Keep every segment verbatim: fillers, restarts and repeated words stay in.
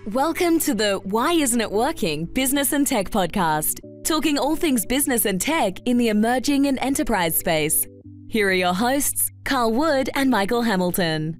Welcome to the Why Isn't It Working Business and Tech podcast, talking all things business and tech in the emerging and enterprise space. Here are your hosts, Carl Wood and Michael Hamilton.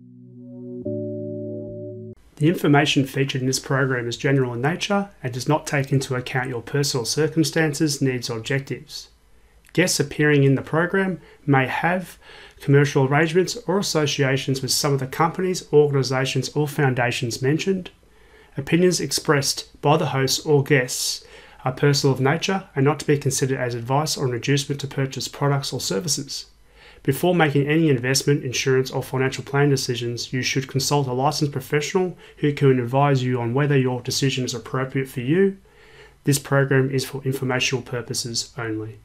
The information featured in this program is general in nature and does not take into account your personal circumstances, needs or objectives. Guests appearing in the program may have commercial arrangements or associations with some of the companies, organisations or foundations mentioned. Opinions expressed by the hosts or guests are personal of nature and not to be considered as advice or an inducement to purchase products or services. Before making any investment, insurance or financial planning decisions, you should consult a licensed professional who can advise you on whether your decision is appropriate for you. This program is for informational purposes only.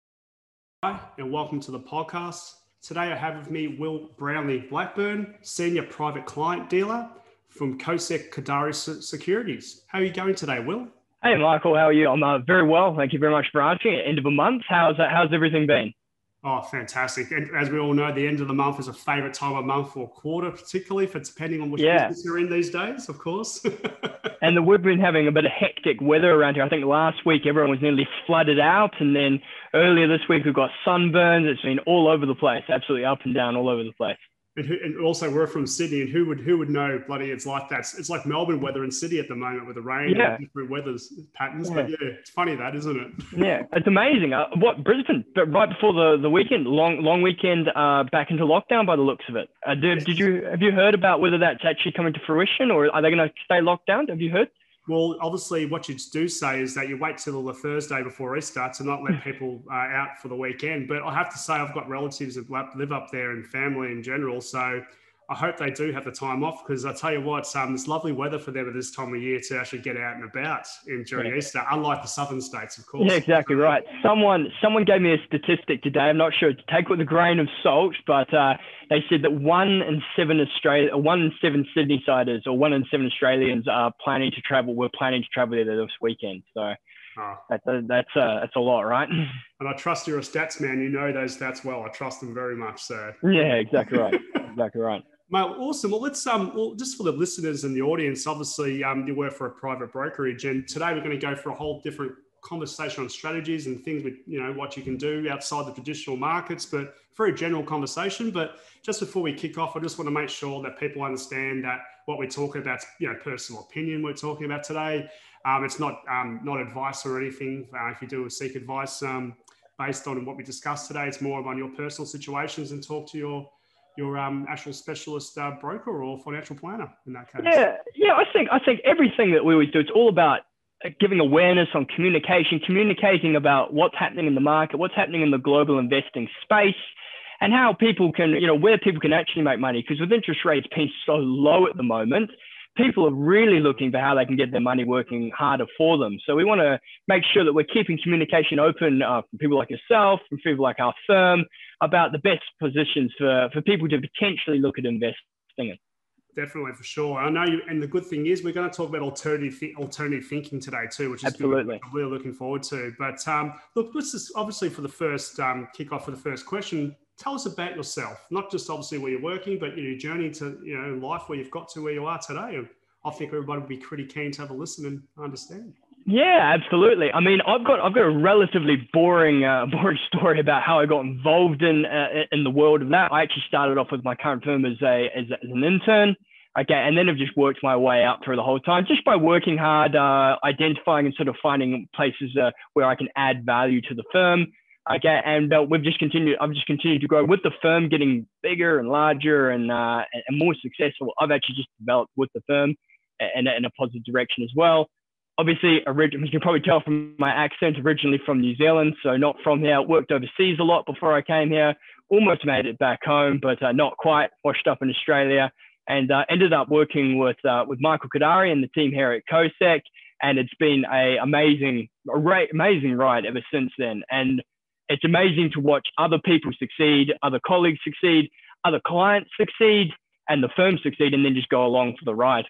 Hi, and welcome to the podcast. Today I have with me Will Brownlee Blackburn, Senior Private Client Dealer from CoSec Qadari Securities. How are you going today, Will? Hey, Michael, how are you? I'm uh, very well. Thank you very much for asking. End of a month. How's uh, how's everything been? Oh, fantastic. And as we all know, the end of the month is a favorite time of month or quarter, particularly for depending on which yeah. business you're in these days, of course. And the, we've been having a bit of hectic weather around here. I think last week everyone was nearly flooded out. And then earlier this week we've got sunburns. It's been all over the place, absolutely up and down all over the place. And, who, and also we're from Sydney, and who would who would know bloody it's like that? It's like Melbourne weather in Sydney at the moment with the rain yeah. and different weather patterns. Yeah. But yeah, it's funny that, isn't it? Yeah, it's amazing. Uh, what Brisbane, but right before the, the weekend, long long weekend, uh, back into lockdown by the looks of it. Uh, did, did you have you heard about whether that's actually coming to fruition, or are they going to stay locked down? Have you heard? Well, obviously, what you do say is that you wait till the Thursday before Easter to not let people uh, out for the weekend. But I have to say, I've got relatives that live up there and family in general. So I hope they do have the time off, because I tell you what, um, it's lovely weather for them at this time of year to actually get out and about in, during yeah. Easter, unlike the southern states, of course. Yeah, exactly right. Someone someone gave me a statistic today. I'm not sure to take with a grain of salt, but uh, they said that one in seven Australia, or one in seven Sydney-siders, or one in seven Australians are planning to travel. We're planning to travel there this weekend. So oh. that's a, that's a, that's a lot, right? And I trust you're a stats man. You know those stats well. I trust them very much. So yeah, exactly right. Exactly right. Mate, awesome. Well, let's um, well, just for the listeners and the audience, obviously, um, you work for a private brokerage, and today we're going to go for a whole different conversation on strategies and things with, you know, what you can do outside the traditional markets, but very general conversation. But just before we kick off, I just want to make sure that people understand that what we're talking about is, you know, personal opinion we're talking about today. Um, it's not um, not advice or anything. Uh, if you do seek advice um, based on what we discussed today, it's more on your personal situations, and talk to your your um, actual specialist uh, broker or financial planner in that case. Yeah, yeah. I think I think everything that we always do, it's all about giving awareness on communication, communicating about what's happening in the market, what's happening in the global investing space, and how people can, you know, where people can actually make money. Because with interest rates being so low at the moment, people are really looking for how they can get their money working harder for them. So we want to make sure that we're keeping communication open uh, from people like yourself, from people like our firm, about the best positions for, for people to potentially look at investing in. Definitely, for sure. I know you, and the good thing is we're going to talk about alternative alternative thinking today too, which is absolutely good, which I'm really looking forward to. But um, look, let's just obviously for the first um, kick off for the first question, tell us about yourself, not just obviously where you're working, but your journey to, you know, life, where you've got to where you are today. And I think everybody would be pretty keen to have a listen and understand. Yeah, absolutely. I mean, I've got I've got a relatively boring uh, boring story about how I got involved in uh, in the world of that. I actually started off with my current firm as a as, as an intern. Okay, and then I've just worked my way up through the whole time, just by working hard, uh, identifying and sort of finding places uh, where I can add value to the firm. Okay, and uh, we've just continued. I've just continued to grow with the firm, getting bigger and larger and uh, and more successful. I've actually just developed with the firm in, in a positive direction as well. Obviously, originally, you can probably tell from my accent, originally from New Zealand, so not from here. Worked overseas a lot before I came here. Almost made it back home, but uh, not quite. Washed up in Australia, and uh, ended up working with uh, with Michael Qadari and the team here at CoSec, and it's been a amazing, a ra- amazing ride ever since then. And it's amazing to watch other people succeed, other colleagues succeed, other clients succeed, and the firm succeed, and then just go along for the ride.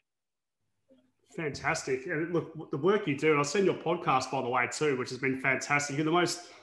Fantastic. And look, the work you do, and I've seen your podcast, by the way, too, which has been fantastic. You're the most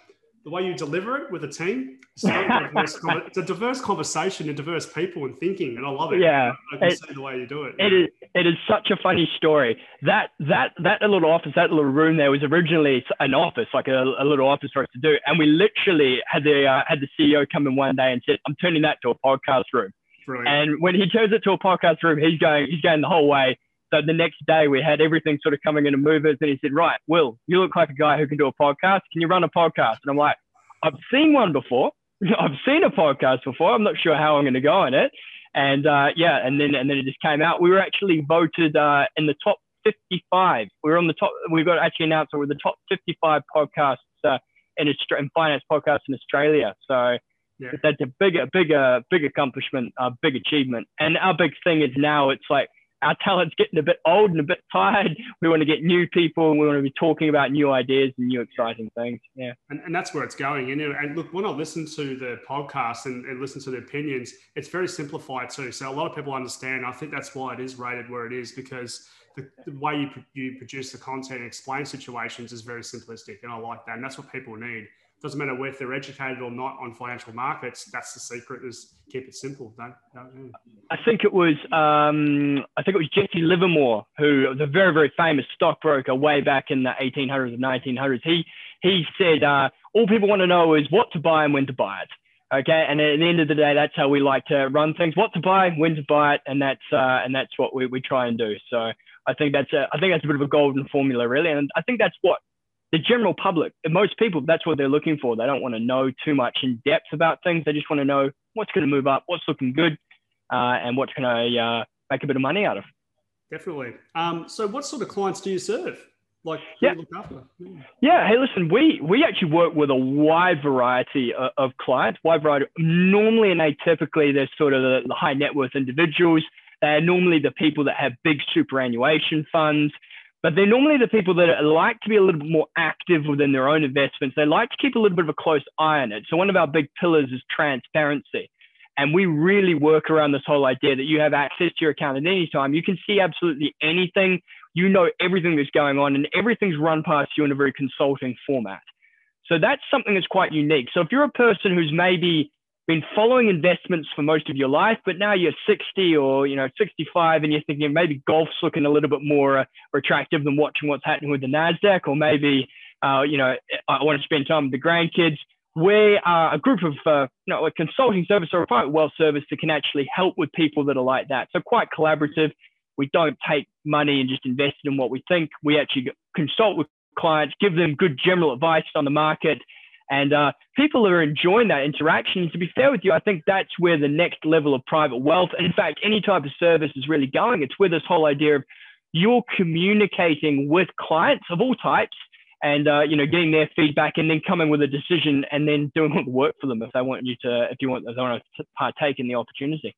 the way you deliver it with a team, it's, a diverse, it's a diverse conversation and diverse people and thinking, and I love it. Yeah, I can it, see the way you do it. It is. It is such a funny story. That that that little office, that little room there was originally an office, like a, a little office for us to do, and we literally had the uh, had the C E O come in one day and said, "I'm turning that to a podcast room." Brilliant. And when he turns it to a podcast room, he's going he's going the whole way. So the next day we had everything sort of coming into movers, and he said, "Right, Will, you look like a guy who can do a podcast. Can you run a podcast?" And I'm like, "I've seen one before. I've seen a podcast before. I'm not sure how I'm going to go on it." And uh, yeah, and then and then it just came out. We were actually voted uh, in the top fifty-five. We were on the top. We got actually announced that we're the top fifty-five podcasts uh, in Austra- in finance podcasts in Australia. So yeah. That's a big, a big, uh, big accomplishment, a big achievement. And our big thing is now it's like our talent's getting a bit old and a bit tired. We want to get new people, and we want to be talking about new ideas and new exciting things. Yeah. And, and that's where it's going. And, and look, when I listen to the podcast and, and listen to the opinions, it's very simplified too. So a lot of people understand. I think that's why it is rated where it is, because the, the way you, you produce the content and explain situations is very simplistic. And I like that. And that's what people need. Doesn't matter whether they're educated or not on financial markets. That's the secret, is keep it simple. Don't, don't, I think it was, um, I think it was Jesse Livermore, who was a very, very famous stockbroker way back in the eighteen hundreds and nineteen hundreds. He, he said, uh, all people want to know is what to buy and when to buy it. Okay. And at the end of the day, that's how we like to run things: what to buy, when to buy it. And that's, uh, and that's what we, we try and do. So I think that's a, I think that's a bit of a golden formula, really. And I think that's what the general public, most people, that's what they're looking for. They don't want to know too much in depth about things. They just want to know what's going to move up, what's looking good, uh, and what's going to uh, make a bit of money out of. Definitely. Um, so what sort of clients do you serve? Like, who yeah. you look after? Yeah. yeah. Hey, listen, we, we actually work with a wide variety of, of clients, wide variety. Normally and atypically, they're sort of the, the high net worth individuals. They're normally the people that have big superannuation funds. But they're normally the people that like to be a little bit more active within their own investments. They like to keep a little bit of a close eye on it. So one of our big pillars is transparency. And we really work around this whole idea that you have access to your account at any time. You can see absolutely anything. You know everything that's going on, and everything's run past you in a very consulting format. So that's something that's quite unique. So if you're a person who's maybe been following investments for most of your life, but now you're sixty or, you know, sixty-five, and you're thinking maybe golf's looking a little bit more uh, attractive than watching what's happening with the NASDAQ, or maybe, uh, you know, I want to spend time with the grandkids. We are a group of, uh, you know, a consulting service or a private wealth service that can actually help with people that are like that. So quite collaborative. We don't take money and just invest it in what we think. We actually consult with clients, give them good general advice on the market. And uh, people are enjoying that interaction. To be fair with you, I think that's where the next level of private wealth, and in fact, any type of service is really going. It's where this whole idea of you're communicating with clients of all types, and uh, you know, getting their feedback, and then coming with a decision, and then doing all the work for them if they want you to, if you want, if they want to partake in the opportunity.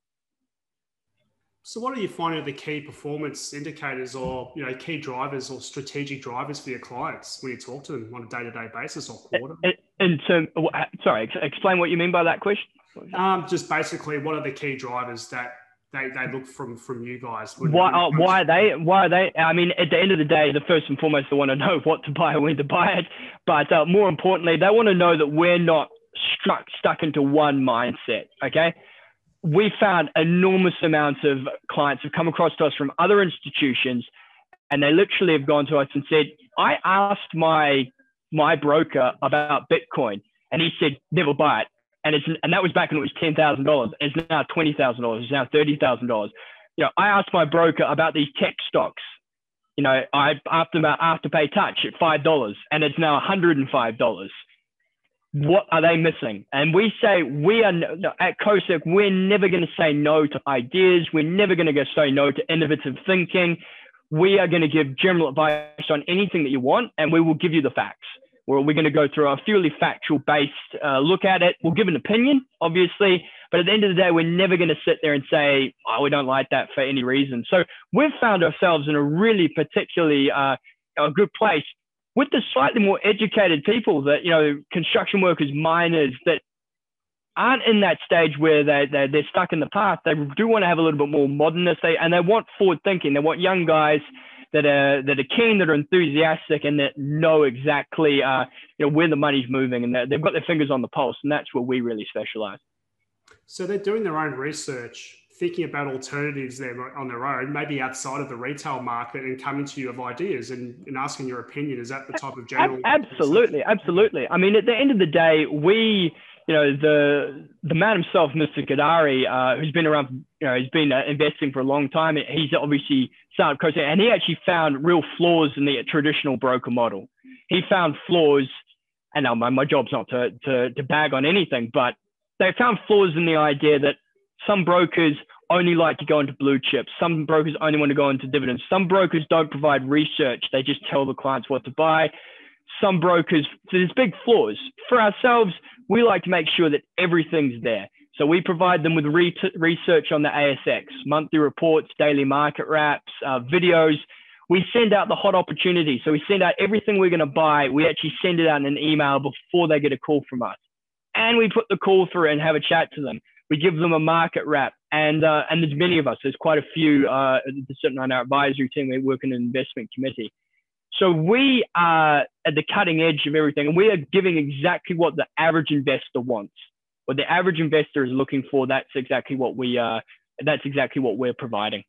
So what are you finding are the key performance indicators, or, you know, key drivers or strategic drivers for your clients when you talk to them on a day-to-day basis or quarter? And so, sorry, explain what you mean by that question. Um, just basically, what are the key drivers that they, they look from from you guys? Why, uh, why are they? Why are they? I mean, at the end of the day, the first and foremost, they want to know what to buy and when to buy it. But uh, more importantly, they want to know that we're not struck stuck into one mindset. Okay. We found enormous amounts of clients have come across to us from other institutions, and they literally have gone to us and said, I asked my my broker about Bitcoin, and he said, never buy it. And it's and that was back when it was ten thousand dollars. It's now twenty thousand dollars. It's now thirty thousand dollars. You know, I asked my broker about these tech stocks. You know, I asked them about Afterpay Touch at five dollars, and it's now one hundred five dollars. What are they missing? And we say, we are at COSEC, we're never going to say no to ideas. We're never going to say no to innovative thinking. We are going to give general advice on anything that you want, and we will give you the facts. We're, we're going to go through a purely factual based uh, look at it. We'll give an opinion, obviously, but at the end of the day, we're never going to sit there and say, oh, we don't like that for any reason. So we've found ourselves in a really particularly uh, a good place with the slightly more educated people that, you know, construction workers, miners that aren't in that stage where they, they, they're stuck in the past. They do want to have a little bit more modernness, they, and they want forward thinking. They want young guys that are that are keen, that are enthusiastic, and that know exactly uh, you know, where the money's moving, and they've got their fingers on the pulse, and that's where we really specialize. So they're doing their own research, thinking about alternatives there on their own, maybe outside of the retail market, and coming to you with ideas and, and asking your opinion. Is that the type of general? Absolutely, absolutely. I mean, at the end of the day, we, you know, the the man himself, Mister Gadari, uh, who's been around, you know, he's been uh, investing for a long time. He's obviously started coaching, and he actually found real flaws in the traditional broker model. He found flaws, and now my, my job's not to, to to bag on anything, but they found flaws in the idea that some brokers only like to go into blue chips. Some brokers only want to go into dividends. Some brokers don't provide research. They just tell the clients what to buy. Some brokers, so there's big flaws. For ourselves, we like to make sure that everything's there. So we provide them with re- research on the A S X, monthly reports, daily market wraps, uh, videos. We send out the hot opportunities. So we send out everything we're going to buy. We actually send it out in an email before they get a call from us. And we put the call through and have a chat to them. We give them a market wrap, and uh, and there's many of us. There's quite a few uh, sitting on our advisory team. We work in an investment committee. So we are at the cutting edge of everything, and we are giving exactly what the average investor wants. What the average investor is looking for, that's exactly what we uh, that's exactly what we're providing.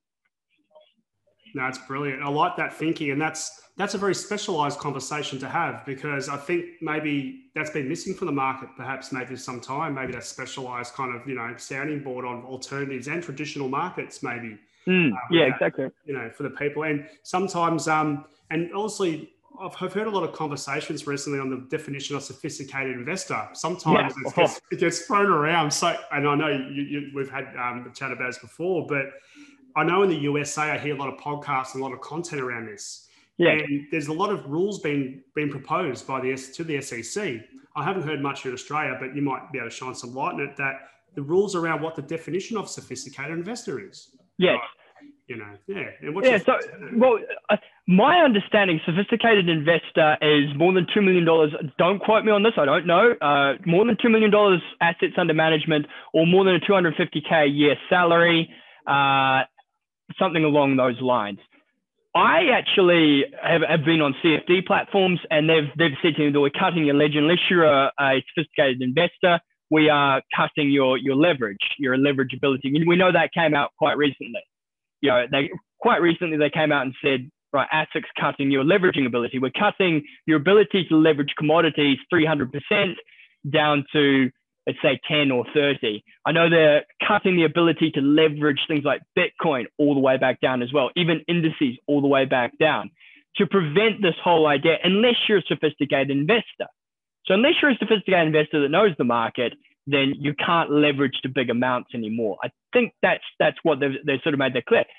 No, it's brilliant. I like that thinking, and that's that's a very specialized conversation to have, because I think maybe that's been missing from the market, perhaps maybe some time, maybe that specialized kind of, you know, sounding board on alternatives and traditional markets, maybe. Mm, um, yeah, that, exactly. You know, for the people. And sometimes, um, and honestly, I've heard a lot of conversations recently on the definition of sophisticated investor. Sometimes Yeah. it, gets, it gets thrown around. So, and I know you, you, we've had um, a chat about this before, but I know in the U S A, I hear a lot of podcasts and a lot of content around this. Yeah. And there's a lot of rules being being proposed by the to the S E C. I haven't heard much here in Australia, but you might be able to shine some light on it, that the rules around what the definition of sophisticated investor is. Yes. Right? You know, yeah. And what's yeah. So, well, uh, my understanding, sophisticated investor is more than two million dollars. Don't quote me on this. I don't know. Uh, more than two million dollars assets under management, or more than a two hundred fifty K a year salary. Uh, something along those lines. I actually have, have been on C F D platforms, and they've they've said to me that we're cutting your leverage. Unless you're a, a sophisticated investor, we are cutting your your leverage, your leverage ability. We know that came out quite recently. You know, they quite recently they came out and said, right, ASIC's cutting your leveraging ability. We're cutting your ability to leverage commodities three hundred percent down to, let's say, ten or thirty. I know they're cutting the ability to leverage things like Bitcoin all the way back down as well, even indices all the way back down, to prevent this whole idea, unless you're a sophisticated investor. So unless you're a sophisticated investor that knows the market, then you can't leverage to big amounts anymore. I think that's that's what they've, they've sort of made that clear.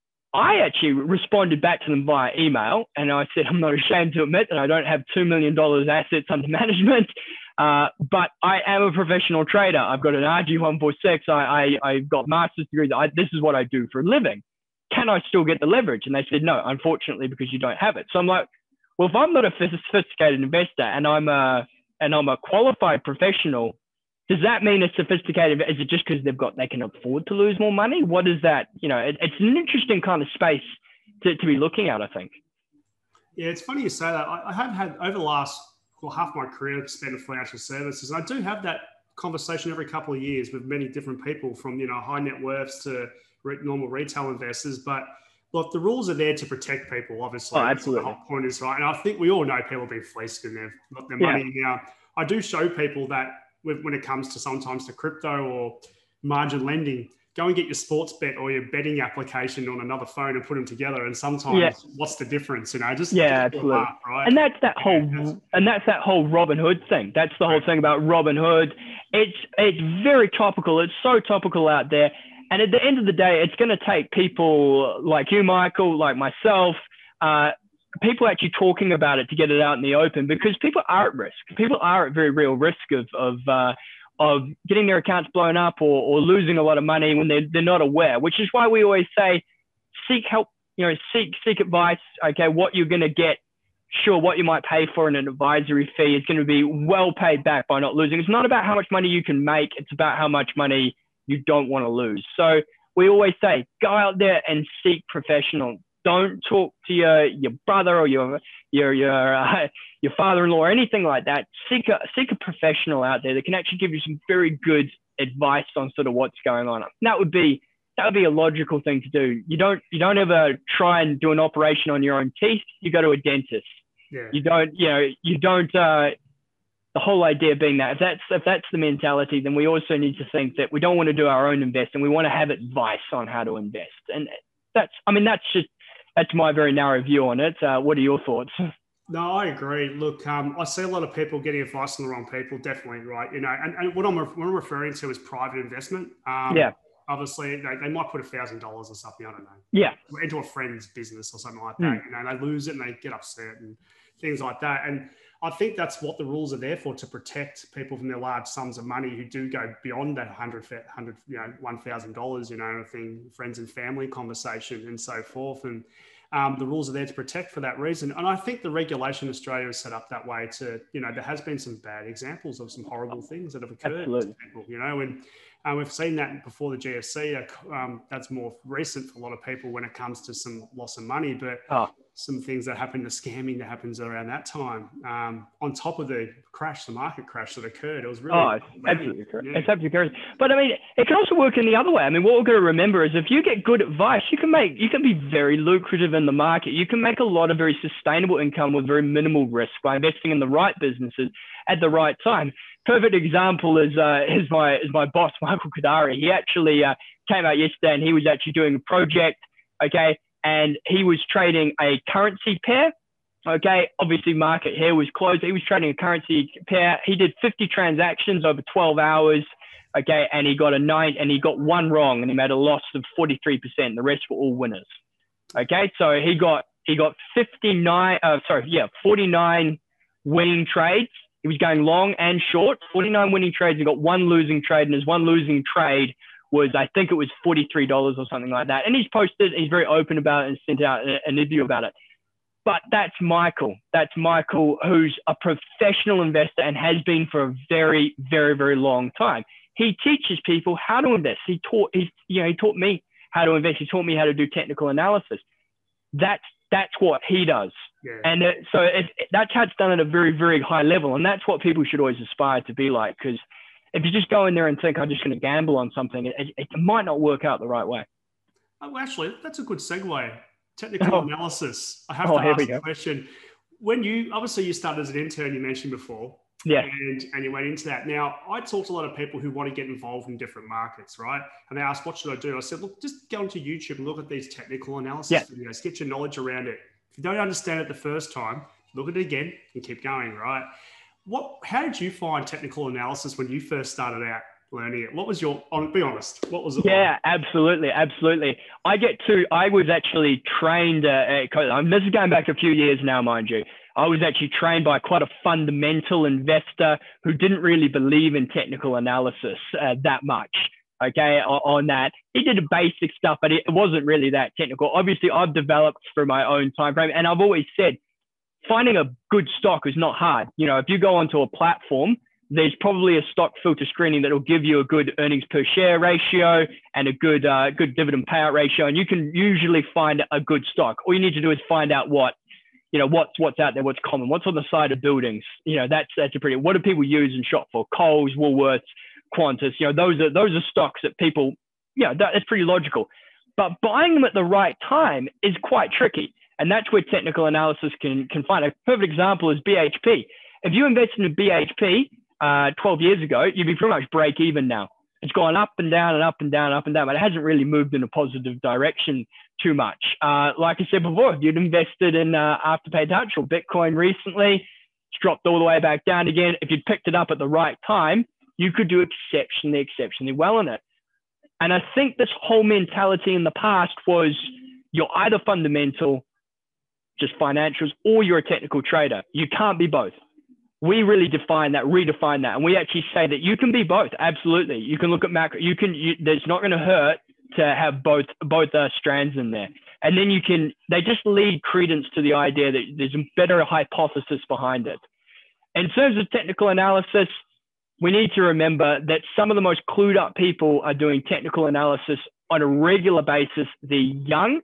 I actually responded back to them via email, and I said, I'm not ashamed to admit that I don't have two million dollars assets under management. Uh, but I am a professional trader. I've got an R G one forty-six. I, I, I've got master's degrees. I, this is what I do for a living. Can I still get the leverage? And they said, no, unfortunately, because you don't have it. So I'm like, well, if I'm not a sophisticated investor and I'm a, and I'm a qualified professional, does that mean it's sophisticated? Is it just because they've got, they can afford to lose more money? What is that? You know, it, it's an interesting kind of space to, to be looking at, I think. Yeah, it's funny you say that. I, I have had over the last, well, half my career spent in financial services. And I do have that conversation every couple of years with many different people, from, you know, high net worths to re- normal retail investors. But look, the rules are there to protect people, obviously. Oh, absolutely. That's the whole point is, right? And I think we all know people have been fleeced in their, their money. Yeah. Now, I do show people that when it comes to sometimes to crypto or margin lending, go and get your sports bet or your betting application on another phone and put them together. And sometimes, yeah. what's the difference? You know, just yeah, just absolutely. Laugh, right? And that's that whole, yeah, that's, and that's that whole Robin Hood thing. That's the whole right. thing about Robin Hood. It's it's very topical. It's so topical out there. And at the end of the day, it's going to take people like you, Michael, like myself, uh, people actually talking about it to get it out in the open, because people are at risk. People are at very real risk of of uh, of getting their accounts blown up or, or losing a lot of money when they're, they're not aware, which is why we always say, seek help, you know, seek, seek advice. Okay. What you're going to get, sure, what you might pay for in an advisory fee is going to be well paid back by not losing. It's not about how much money you can make. It's about how much money you don't want to lose. So we always say, go out there and seek professional don't talk to your your brother or your your your uh, your father-in-law or anything like that. Seek a seek a professional out there that can actually give you some very good advice on sort of what's going on. And that would be that would be a logical thing to do. You don't you don't ever try and do an operation on your own teeth. You go to a dentist. Yeah. You don't you know you don't. Uh, the whole idea being that if that's if that's the mentality, then we also need to think that we don't want to do our own investing. We want to have advice on how to invest, and that's I mean that's just that's my very narrow view on it. Uh, what are your thoughts? No, I agree. Look, um, I see a lot of people getting advice from the wrong people. Definitely, right? You know, and, and what I'm what I'm referring to is private investment. Um, yeah. Obviously, they, they might put a thousand dollars or something. I don't know. Yeah. Into a friend's business or something like Mm. that. You know, they lose it and they get upset and things like that. And I think that's what the rules are there for, to protect people from their large sums of money who do go beyond that hundred, hundred, you know, one thousand dollars. You know, thing, friends and family conversation and so forth. And Um, the rules are there to protect for that reason. And I think the regulation in Australia is set up that way to, you know, there has been some bad examples of some horrible things that have occurred Absolutely. to people, you know, and uh, we've seen that before the G F C. Uh, um, that's more recent for a lot of people when it comes to some loss of money, but Oh. some things that happen, the scamming that happens around that time, um, on top of the crash, the market crash that occurred. It was really, Oh, it's absolutely correct. Yeah. It's absolutely correct. But I mean, it can also work in the other way. I mean, what we're going to remember is if you get good advice, you can make, you can be very lucrative in the market. You can make a lot of very sustainable income with very minimal risk by investing in the right businesses at the right time. Perfect example is uh, is my is my boss, Michael Kadari. He actually uh, came out yesterday and he was actually doing a project, okay, and he was trading a currency pair. Okay, obviously market here was closed. He was trading a currency pair. He did fifty transactions over twelve hours. Okay, and he got a nine, and he got one wrong, and he made a loss of forty-three percent. The rest were all winners. Okay, so he got he got fifty-nine. Uh, sorry, yeah, forty-nine winning trades. He was going long and short. forty-nine winning trades. He got one losing trade, and his one losing trade was, I think it was forty-three dollars or something like that. And he's posted, he's very open about it and sent out an interview about it. But that's Michael. That's Michael, who's a professional investor and has been for a very, very, very long time. He teaches people how to invest. He taught, he's, you know, he taught me how to invest. He taught me how to do technical analysis. That's that's what he does. Yeah. And it, so it, that's how it's done at a very, very high level. And that's what people should always aspire to be like. Because if you just go in there and think, I'm just going to gamble on something, it, it might not work out the right way. Oh, actually, that's a good segue. Technical Oh. analysis. I have Oh, to here ask we a go. question. When you, obviously you started as an intern, you mentioned before. Yeah. And, and you went into that. Now, I talk to a lot of people who want to get involved in different markets, right? And they ask, what should I do? I said, look, just go onto YouTube and look at these technical analysis Yeah. videos, get your knowledge around it. If you don't understand it the first time, look at it again and keep going, right? What? How did you find technical analysis when you first started out learning it? What was your, on, be honest, what was it Yeah, like? absolutely. Absolutely. I get to, I was actually trained, uh, at, um, this is going back a few years now, mind you. I was actually trained by quite a fundamental investor who didn't really believe in technical analysis uh, that much. Okay, on, on that. He did the basic stuff, but it wasn't really that technical. Obviously, I've developed through my own time frame, and I've always said, finding a good stock is not hard. You know, if you go onto a platform, there's probably a stock filter screening that will give you a good earnings per share ratio and a good uh, good dividend payout ratio, and you can usually find a good stock. All you need to do is find out what, you know, what's what's out there, what's common, what's on the side of buildings. You know, that's that's a pretty. What do people use and shop for? Coles, Woolworths, Qantas. You know, those are those are stocks that people. Yeah, you know, that's pretty logical. But buying them at the right time is quite tricky, and that's where technical analysis can can find. A perfect example is B H P. If you invested in B H P uh, twelve years ago, you'd be pretty much break even now. It's gone up and down and up and down and up and down, but it hasn't really moved in a positive direction too much. Uh, like I said before, if you'd invested in uh, Afterpay Touch or Bitcoin recently, it's dropped all the way back down again. If you'd picked it up at the right time, you could do exceptionally, exceptionally well in it. And I think this whole mentality in the past was you're either fundamental, just financials, or you're a technical trader. You can't be both. We really define that, redefine that. And we actually say that you can be both. Absolutely. You can look at macro, you can, you, it's not going to hurt to have both, both uh, strands in there. And then you can, they just lead credence to the idea that there's a better hypothesis behind it. In terms of technical analysis, we need to remember that some of the most clued up people are doing technical analysis on a regular basis. They're young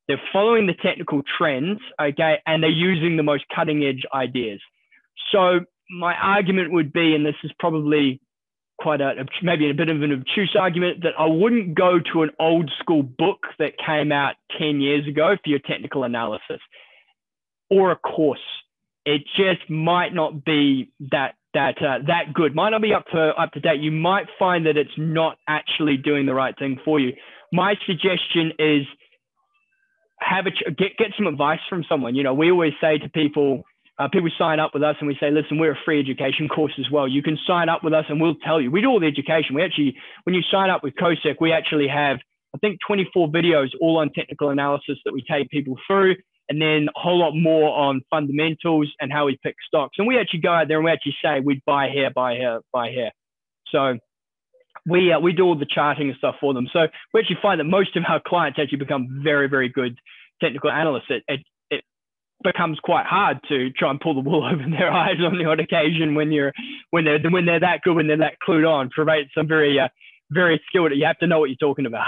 they're following the technical trends, okay, and they're using the most cutting edge ideas. So my argument would be, and this is probably quite a, maybe a bit of an obtuse argument, that I wouldn't go to an old school book that came out ten years ago for your technical analysis or a course. It just might not be that that uh, that good, might not be up to up to date. You might find that it's not actually doing the right thing for you. My suggestion is have a get get some advice from someone. You know, we always say to people, uh, people sign up with us and we say, listen, we're a free education course as well. You can sign up with us and we'll tell you. We do all the education. We actually, when you sign up with COSEC, we actually have, I think, twenty-four videos all on technical analysis that we take people through, and then a whole lot more on fundamentals and how we pick stocks. And we actually go out there and we actually say, we buy here, buy here, buy here. So we uh, we do all the charting and stuff for them. So we actually find that most of our clients actually become very, very good technical analysts. It, it, it becomes quite hard to try and pull the wool over their eyes on the odd occasion when you're when they're when they're that good, when they're that clued on. Provide some very uh, very skilled. You have to know what you're talking about.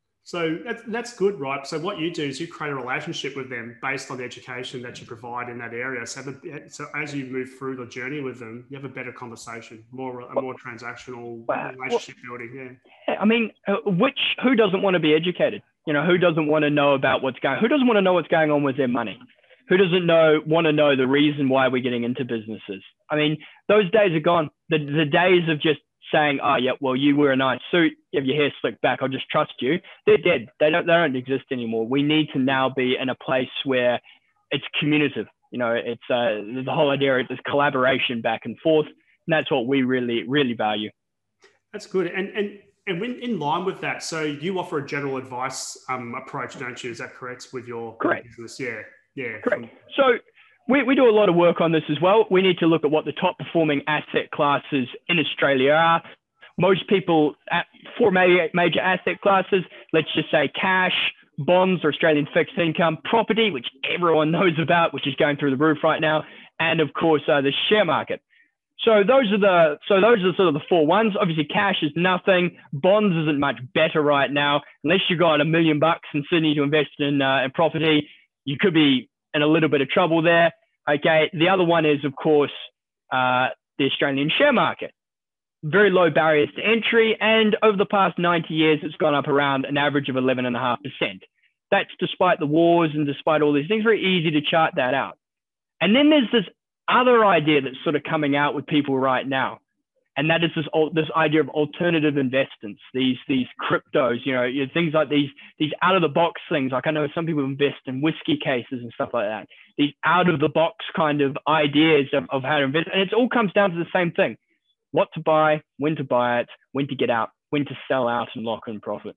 So that's, that's good, right? So what you do is you create a relationship with them based on the education that you provide in that area. So, the, so as you move through the journey with them, you have a better conversation, more a more transactional well, relationship well, building. Yeah. I mean, uh, which who doesn't want to be educated? You know, who doesn't want to know about what's going? Who doesn't want to know what's going on with their money? Who doesn't know want to know the reason why we're getting into businesses? I mean, those days are gone. The the days of just saying, oh, yeah, well, you wear a nice suit, you have your hair slicked back, I'll just trust you. They're dead. They don't, they don't exist anymore. We need to now be in a place where it's communicative. You know, it's uh, the whole idea is collaboration back and forth. And that's what we really, really value. That's good. And, and, and when in line with that, so you offer a general advice um, approach, don't you? Is that correct with your correct. business? Yeah. Yeah. Correct. So We, we do a lot of work on this as well. We need to look at what the top performing asset classes in Australia are. Most people, four major, major asset classes, let's just say cash, bonds or Australian fixed income, property, which everyone knows about, which is going through the roof right now, and of course uh, the share market. So those are the so those are sort of the four ones. Obviously, cash is nothing. Bonds isn't much better right now, unless you got a million bucks and still need to invest in uh, in property. You could be in a little bit of trouble there. Okay, the other one is, of course, uh, the Australian share market. Very low barriers to entry, and over the past ninety years, it's gone up around an average of eleven point five percent. That's despite the wars and despite all these things. Very easy to chart that out. And then there's this other idea that's sort of coming out with people right now, and that is this this idea of alternative investments. These these cryptos, you know, you know, things like these these out of the box things. Like I know some people invest in whiskey cases and stuff like that. These out of the box kind of ideas of, of how to invest, and it all comes down to the same thing: what to buy, when to buy it, when to get out, when to sell out and lock in profit.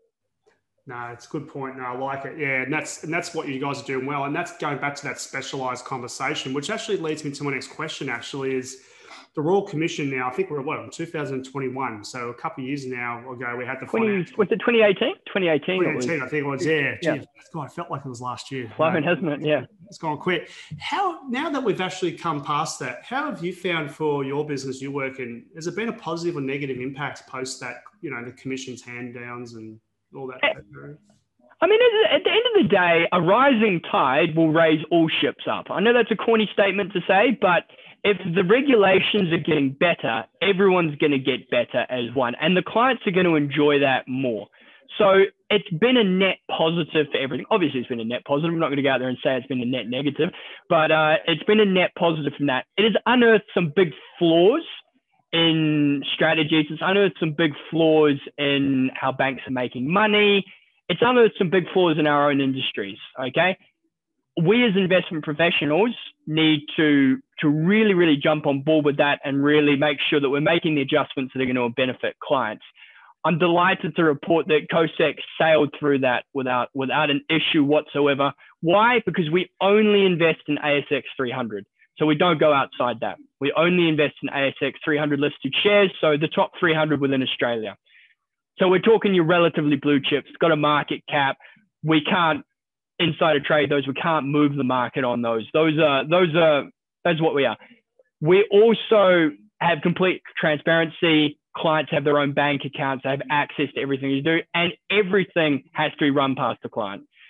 No, it's a good point. No, I like it. Yeah, and that's and that's what you guys are doing well. And that's going back to that specialized conversation, which actually leads me to my next question. Actually, is the Royal Commission now? I think we're at what, in two thousand twenty-one. So a couple of years now ago, we had the twenty. Was it twenty eighteen? twenty eighteen. twenty eighteen, I think it was. Yeah. Yeah. Gee, God, it felt like it was last year. Flying, hasn't it? Yeah. It's gone quick. How now that we've actually come past that, how have you found for your business you work in? Has it been a positive or negative impact post that? You know, the Commission's hand downs and all that. I mean, at the end of the day, a rising tide will raise all ships up. I know that's a corny statement to say, but if the regulations are getting better, everyone's going to get better as one, and the clients are going to enjoy that more. So it's been a net positive for everything. Obviously, it's been a net positive. I'm not going to go out there and say it's been a net negative, but uh, it's been a net positive from that. It has unearthed some big flaws in strategies. It's unearthed some big flaws in how banks are making money. It's unearthed some big flaws in our own industries, okay? We as investment professionals need to, to really, really jump on board with that and really make sure that we're making the adjustments that are going to benefit clients. I'm delighted to report that COSEC sailed through that without, without an issue whatsoever. Why? Because we only invest in A S X three hundred. So we don't go outside that. We only invest in A S X three hundred listed shares, so the top three hundred within Australia. So we're talking your relatively blue chips. It's got a market cap. We can't insider trade those. We can't move the market on those. Those are those are that's what we are. We also have complete transparency. Clients have their own bank accounts. They have access to everything you do, and everything has to be run past the client.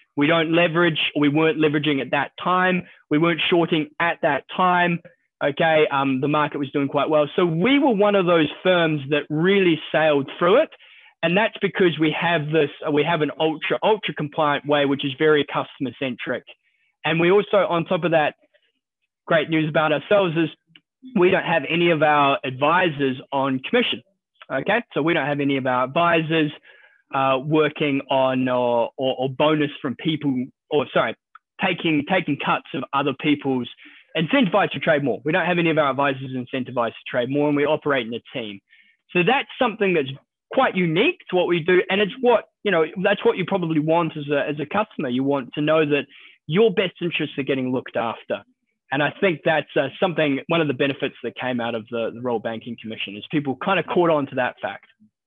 We don't leverage, we weren't leveraging at that time. We weren't shorting at that time. Okay, um, the market was doing quite well. So we were one of those firms that really sailed through it. And that's because we have this, we have an ultra, ultra compliant way, which is very customer centric. And we also, on top of that, great news about ourselves is we don't have any of our advisors on commission. Okay, so we don't have any of our advisors uh, working on or, or, or bonus from people, or sorry, taking taking cuts of other people's incentivized to trade more. We don't have any of our advisors incentivized to trade more, and we operate in a team. So that's something that's quite unique to what we do, and it's what you know. That's what you probably want as a as a customer. You want to know that your best interests are getting looked after. And I think that's uh, something, one of the benefits that came out of the, the Royal Banking Commission is people kind of caught on to that fact.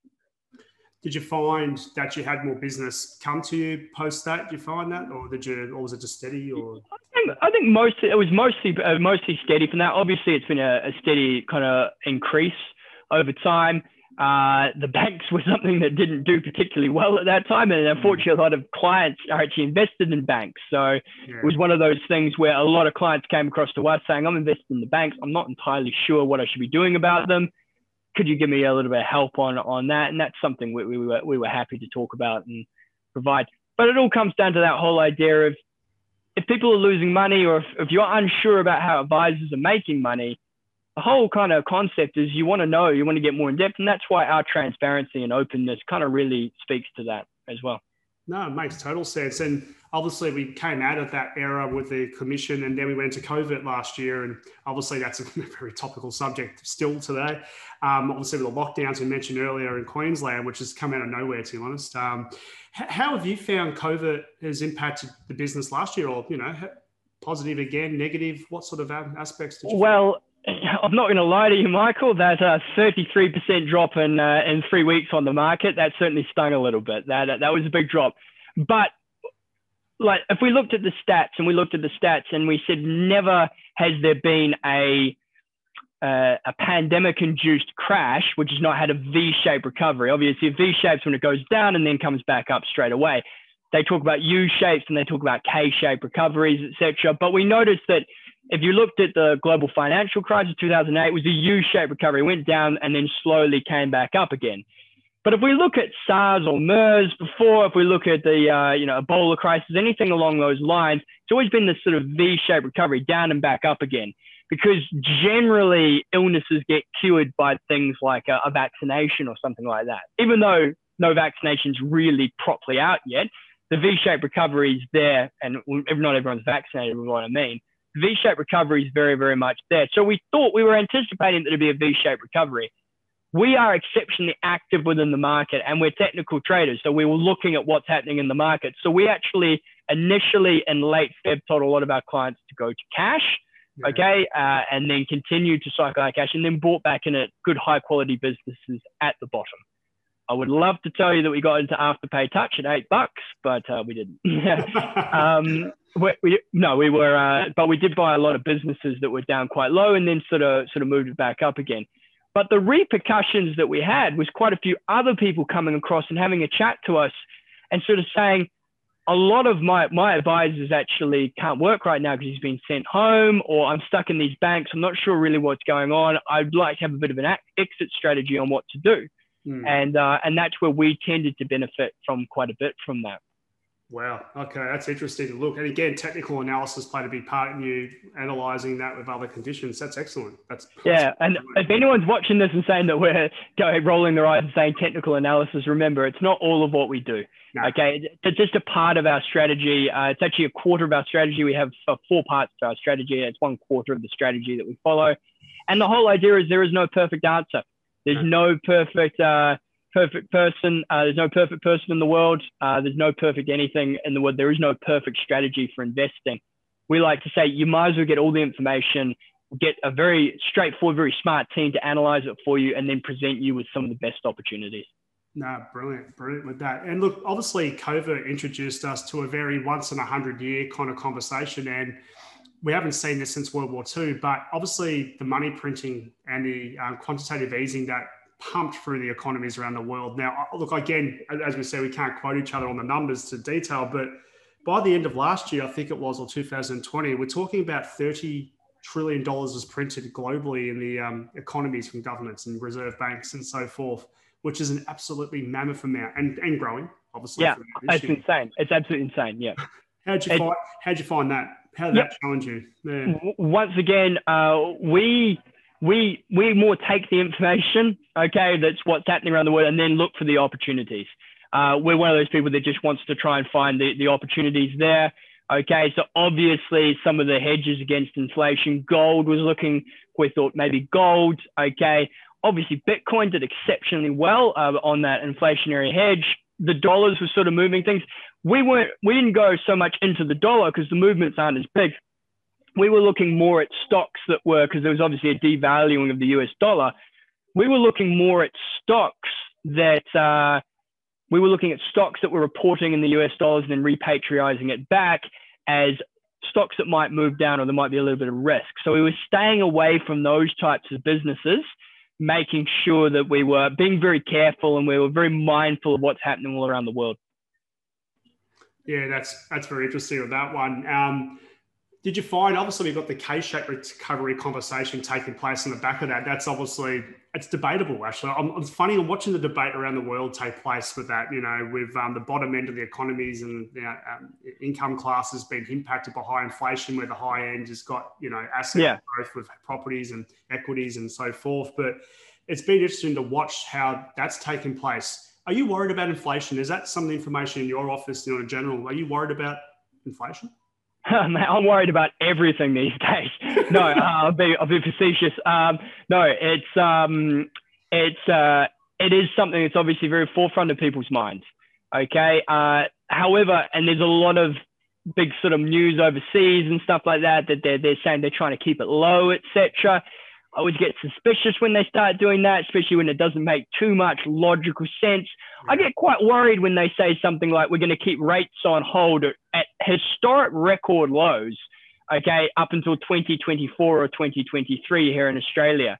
Did you find that you had more business come to you post that? Did you find that, or did you, or was it just steady? Or I think, I think most it was mostly uh, mostly steady from that. Obviously, it's been a, a steady kind of increase over time. Uh, the banks were something that didn't do particularly well at that time. And unfortunately, a lot of clients are actually invested in banks. So yeah. It was one of those things where a lot of clients came across to us saying, I'm invested in the banks. I'm not entirely sure what I should be doing about them. Could you give me a little bit of help on, on that? And that's something we, we, were, we were happy to talk about and provide. But it all comes down to that whole idea of if people are losing money, or if, if you're unsure about how advisors are making money, the whole kind of concept is you want to know, you want to get more in depth. And that's why our transparency and openness kind of really speaks to that as well. No, it makes total sense. And obviously we came out of that era with the commission, and then we went into COVID last year. And obviously that's a very topical subject still today. Um, obviously with the lockdowns we mentioned earlier in Queensland, which has come out of nowhere, to be honest. Um, how have you found COVID has impacted the business last year, or, you know, positive again, negative? What sort of aspects did you Well, I'm not going to lie to you, Michael, that uh, thirty-three percent drop in uh, in three weeks on the market, that certainly stung a little bit. That that was a big drop. But like, if we looked at the stats and we looked at the stats and we said, never has there been a uh, a pandemic-induced crash, which has not had a V-shaped recovery. Obviously, a V-shapes when it goes down and then comes back up straight away. They talk about U-shapes and they talk about K-shaped recoveries, et cetera. But we noticed that if you looked at the global financial crisis, two thousand eight, it was a U-shaped recovery. It went down and then slowly came back up again. But if we look at SARS or MERS before, if we look at the uh, you know Ebola crisis, anything along those lines, it's always been this sort of V-shaped recovery, down and back up again. Because generally illnesses get cured by things like a, a vaccination or something like that. Even though no vaccination's really properly out yet, the V-shaped recovery is there, and not everyone's vaccinated, is what I mean. V-shaped recovery is very, very much there. So we thought, we were anticipating that it'd be a V-shaped recovery. We are exceptionally active within the market, and we're technical traders. So we were looking at what's happening in the market. So we actually initially in late February told a lot of our clients to go to cash, yeah. okay, uh, and then continue to cycle out cash, and then bought back in at good high quality businesses at the bottom. I would love to tell you that we got into Afterpay Touch at eight bucks, but uh, we didn't. um, we, we, no, we were, uh, but we did buy a lot of businesses that were down quite low, and then sort of sort of moved it back up again. But the repercussions that we had was quite a few other people coming across and having a chat to us, and sort of saying, a lot of my my advisors actually can't work right now because he's been sent home, or I'm stuck in these banks. I'm not sure really what's going on. I'd like to have a bit of an exit strategy on what to do. Mm. And uh, and that's where we tended to benefit from quite a bit from that. Wow. Okay, that's interesting to look. And again, technical analysis played a big part in you analysing that with other conditions. That's excellent. That's yeah. And if anyone's watching this and saying that we're going rolling their eyes and saying technical analysis, remember, it's not all of what we do. No. Okay, it's just a part of our strategy. Uh, it's actually a quarter of our strategy. We have uh, four parts to our strategy. It's one quarter of the strategy that we follow. And the whole idea is there is no perfect answer. There's no perfect, uh, perfect person. Uh, there's no perfect person in the world. Uh, there's no perfect anything in the world. There is no perfect strategy for investing. We like to say you might as well get all the information, get a very straightforward, very smart team to analyze it for you, and then present you with some of the best opportunities. No, brilliant, brilliant with that. And look, obviously COVID introduced us to a very once in a hundred year kind of conversation, and we haven't seen this since World War Two, but obviously the money printing and the um, quantitative easing that pumped through the economies around the world. Now, look, again, as we say, we can't quote each other on the numbers to detail, but by the end of last year, I think it was, or two thousand twenty, we're talking about thirty trillion dollars was printed globally in the um, economies from governments and reserve banks and so forth, which is an absolutely mammoth amount and, and growing, obviously. Yeah, it's insane. It's absolutely insane. Yeah. How'd you, find, how'd you find that? How did yep. that challenge you? Man. Once again, uh, we we we more take the information, okay, that's what's happening around the world, and then look for the opportunities. Uh, we're one of those people that just wants to try and find the, the opportunities there. Okay, so obviously some of the hedges against inflation, gold was looking, we thought maybe gold, okay. Obviously Bitcoin did exceptionally well uh, on that inflationary hedge. The dollars were sort of moving things. We weren't, we didn't go so much into the dollar because the movements aren't as big. We were looking more at stocks that were, because there was obviously a devaluing of the U S dollar. We were looking more at stocks that, uh, we were looking at stocks that were reporting in the U S dollars and then repatriating it back as stocks that might move down or there might be a little bit of risk. So we were staying away from those types of businesses, making sure that we were being very careful and we were very mindful of what's happening all around the world. Yeah, that's that's very interesting with that one. Um, did you find, obviously we've got the K-shaped recovery conversation taking place on the back of that. That's obviously, it's debatable actually. I'm, it's funny, I'm watching the debate around the world take place with that, you know, with um, the bottom end of the economies and you know, um, income classes being impacted by high inflation, where the high end has got, you know, asset yeah. growth with properties and equities and so forth. But it's been interesting to watch how that's taken place. Are you worried about inflation? Is that some of the information in your office, you know, in general? Are you worried about inflation? I'm worried about everything these days. No, uh, I'll be I'll be facetious. Um, no, it's um, it's uh, it is something that's obviously very forefront of people's minds. Okay. Uh, however, and there's a lot of big sort of news overseas and stuff like that that they're they're saying they're trying to keep it low, et cetera. I always get suspicious when they start doing that, especially when it doesn't make too much logical sense. I get quite worried when they say something like, we're going to keep rates on hold at, at historic record lows, okay, up until twenty twenty-four or twenty twenty-three here in Australia.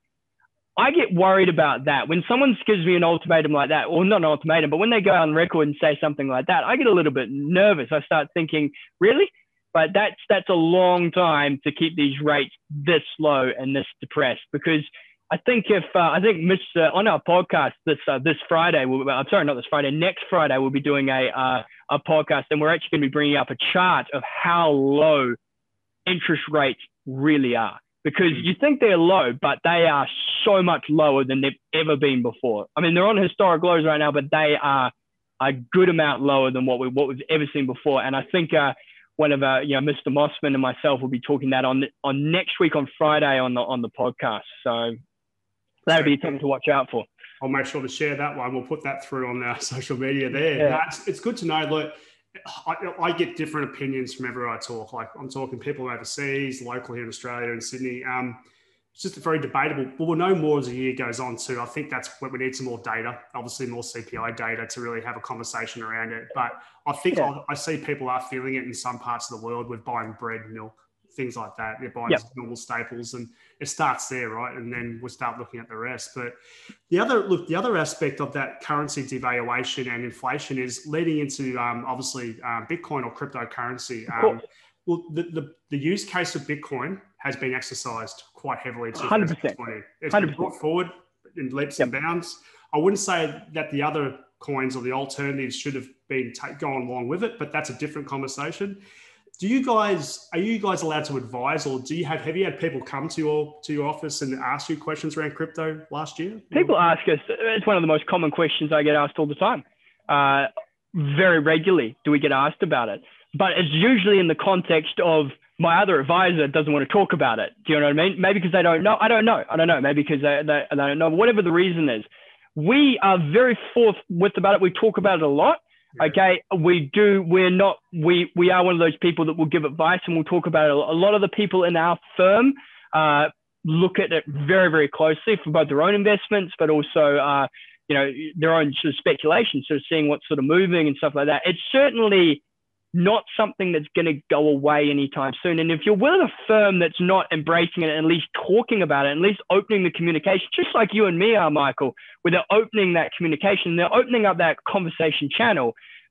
I get worried about that. When someone gives me an ultimatum like that, or not an ultimatum, but when they go on record and say something like that, I get a little bit nervous. I start thinking, really? But that's that's a long time to keep these rates this low and this depressed. Because I think if uh, I think Mister on our podcast this uh, this Friday, we'll, I'm sorry, not this Friday, next Friday we'll be doing a uh, a podcast, and we're actually going to be bringing up a chart of how low interest rates really are. Because you think they're low, but they are so much lower than they've ever been before. I mean, they're on historic lows right now, but they are a good amount lower than what we what we've ever seen before. And I think. Uh, One of uh, you know, Mister Mossman and myself will be talking that on on next week on Friday on the on the podcast. So that'll be something to watch out for. I'll make sure to share that one. We'll put that through on our social media there. Yeah. No, it's, it's good to know. Look, I, I get different opinions from everywhere I talk. Like I'm talking people overseas, local here in Australia and Sydney. Um, it's just very debatable. But we'll know more as the year goes on too. I think that's what we need, some more data, obviously more C P I data to really have a conversation around it. But I think yeah. I, I see people are feeling it in some parts of the world with buying bread, milk, things like that. They're buying yep. normal staples, and it starts there, right? And then we'll start looking at the rest. But the other look, the other aspect of that currency devaluation and inflation is leading into um, obviously um, Bitcoin or cryptocurrency. Um, well, the, the the use case of Bitcoin has been exercised quite heavily in twenty twenty. It's been brought forward in leaps yep. and bounds. I wouldn't say that the other coins or the alternatives should have been take, gone along with it, but that's a different conversation. Do you guys, are you guys allowed to advise, or do you have, have you had people come to your, to your office and ask you questions around crypto last year? People ask us, it's one of the most common questions I get asked all the time. Uh, very regularly do we get asked about it, but it's usually in the context of my other advisor doesn't want to talk about it. Do you know what I mean? Maybe because they don't know. I don't know. I don't know. Maybe because they, they, they don't know, whatever the reason is. We are very forthwith about it. We talk about it a lot. Yeah. Okay. We do. We're not, we, we are one of those people that will give advice, and we'll talk about it. A lot of the people in our firm uh, look at it very, very closely for both their own investments, but also, uh, you know, their own sort of speculation, sort of seeing what's sort of moving and stuff like that. It's certainly not something that's going to go away anytime soon. And if you're with a firm that's not embracing it, at least talking about it, at least opening the communication, just like you and me are, Michael, where they're opening that communication, they're opening up that conversation channel,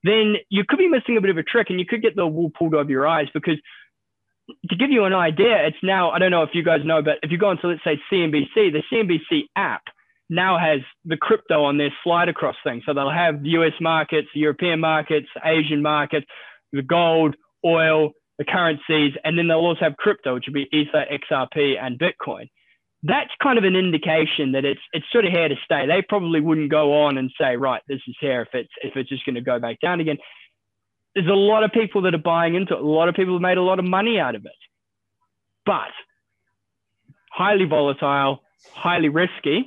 then you could be missing a bit of a trick and you could get the wool pulled over your eyes. Because to give you an idea, it's now, I don't know if you guys know, but if you go into, let's say, C N B C, the C N B C app now has the crypto on their slide across thing. So they'll have the U S markets, the European markets, Asian markets, the gold, oil, the currencies, and then they'll also have crypto, which would be Ether, X R P, and Bitcoin. That's kind of an indication that it's it's sort of here to stay. They probably wouldn't go on and say, right, this is here if it's if it's just going to go back down again. There's a lot of people that are buying into it. A lot of people have made a lot of money out of it. But highly volatile, highly risky.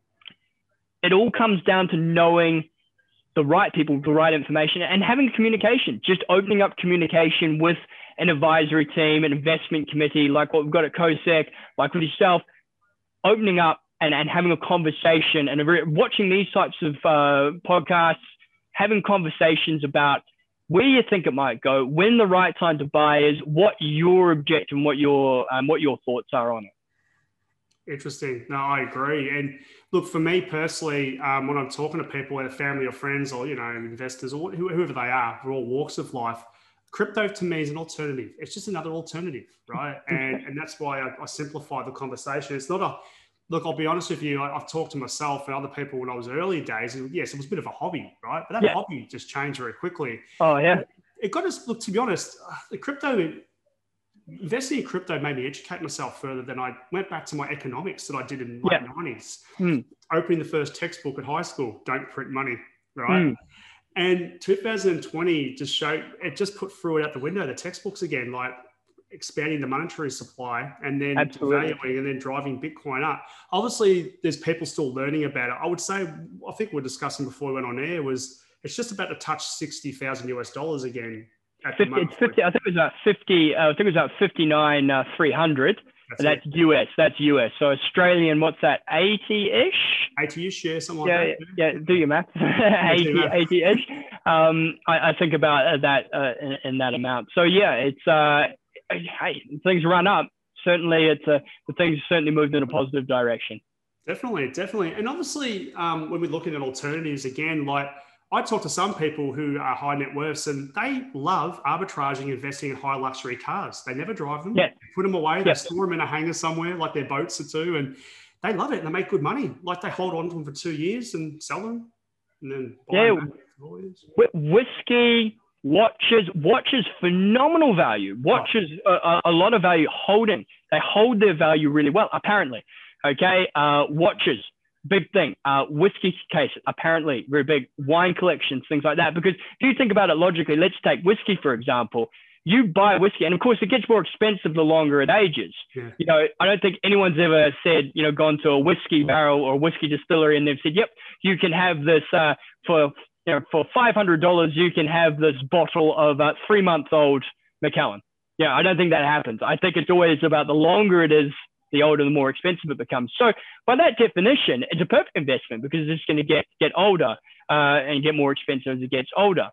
It all comes down to knowing the right people, the right information, and having communication, just opening up communication with an advisory team, an investment committee, like what we've got at COSEC, like with yourself, opening up and, and having a conversation and a, watching these types of uh, podcasts, having conversations about where you think it might go, when the right time to buy is, what your objective and what your, um, what your thoughts are on it. Interesting. No, I agree. And look, for me personally, um, when I'm talking to people, whether family or friends or, you know, investors or whoever they are, for all walks of life, crypto to me is an alternative. It's just another alternative, right? And and that's why I, I simplify the conversation. It's not a, look, I'll be honest with you, I, I've talked to myself and other people when I was early days, and yes, it was a bit of a hobby, right? But that yeah. hobby just changed very quickly. Oh, yeah. It, it got us, look, to be honest, the crypto, investing in crypto made me educate myself further than I went back to my economics that I did in the late yeah. nineties. Mm. Opening the first textbook at high school, don't print money, right? Mm. And two thousand twenty just showed, it just put through it out the window, the textbooks again, like expanding the monetary supply and then Absolutely. valuing and then driving Bitcoin up. Obviously, there's people still learning about it. I would say, I think we were discussing before we went on air, was it's just about to touch sixty thousand U S dollars again. fifty, it's fifty, I think it was about fifty. Uh, I think it was about fifty-nine uh, three hundred. That's, that's U S. That's U S. So Australian, what's that? eighty-ish. eighty-ish, yeah, something yeah, like that. Yeah, yeah. Do your math. eighty, eighty-ish. Um, I, I think about that uh, in, in that amount. So yeah, it's uh, hey, things run up. Certainly, it's a the things certainly moved in a positive direction. Definitely, definitely, and obviously, um, when we're looking at alternatives again, like. I talk to some people who are high net worths and they love arbitraging, investing in high luxury cars. They never drive them. Yeah. They put them away. Yeah. They store them in a hangar somewhere like their boats are too. And they love it and they make good money. Like they hold on to them for two years and sell them and then buy yeah. them back for four years. Whiskey, watches, watches, phenomenal value. Watches, oh. a, a lot of value holding. They hold their value really well, apparently. Okay. Uh, watches. Big thing. Uh, whiskey case, apparently very big. Wine collections, things like that. Because if you think about it logically, let's take whiskey, for example. You buy whiskey, and of course, it gets more expensive the longer it ages. Yeah. You know, I don't think anyone's ever said, you know, gone to a whiskey barrel or a whiskey distillery and they've said, yep, you can have this uh, for, you know, for five hundred dollars, you can have this bottle of uh, three-month-old Macallan. Yeah, I don't think that happens. I think it's always about the longer it is, the older, the more expensive it becomes. So by that definition, it's a perfect investment because it's going to get, get older uh, and get more expensive as it gets older.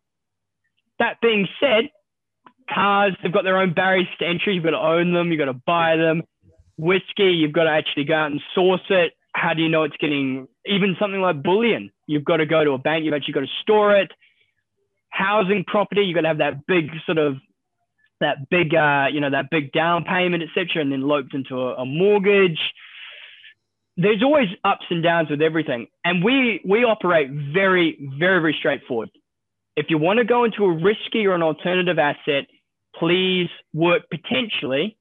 That being said, cars, they've got their own barriers to entry. You've got to own them. You've got to buy them. Whiskey, you've got to actually go out and source it. How do you know it's getting, even something like bullion, you've got to go to a bank. You've actually got to store it. Housing property, you've got to have that big sort of that big, uh, you know, that big down payment, et cetera, and then loped into a, a mortgage. There's always ups and downs with everything. And we, we operate very, very, very straightforward. If you want to go into a risky or an alternative asset, please work potentially